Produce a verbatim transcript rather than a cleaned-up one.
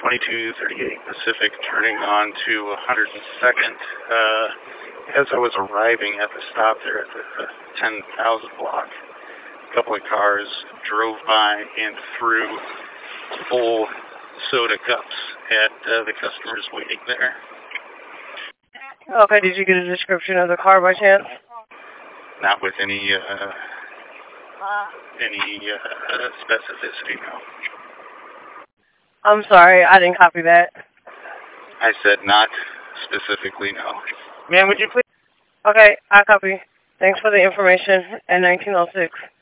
twenty-two thirty-eight Pacific, turning on to one hundred second. Uh, as I was arriving at the stop there at the uh, ten thousand block, a couple of cars drove by and threw full soda cups at uh, the customers waiting there. Okay, did you get a description of the car by chance? Not with any uh, any uh, specificity, no. I'm sorry, I didn't copy that. I said not specifically, no. Ma'am, would you please? Okay, I copy. Thanks for the information at nineteen oh six.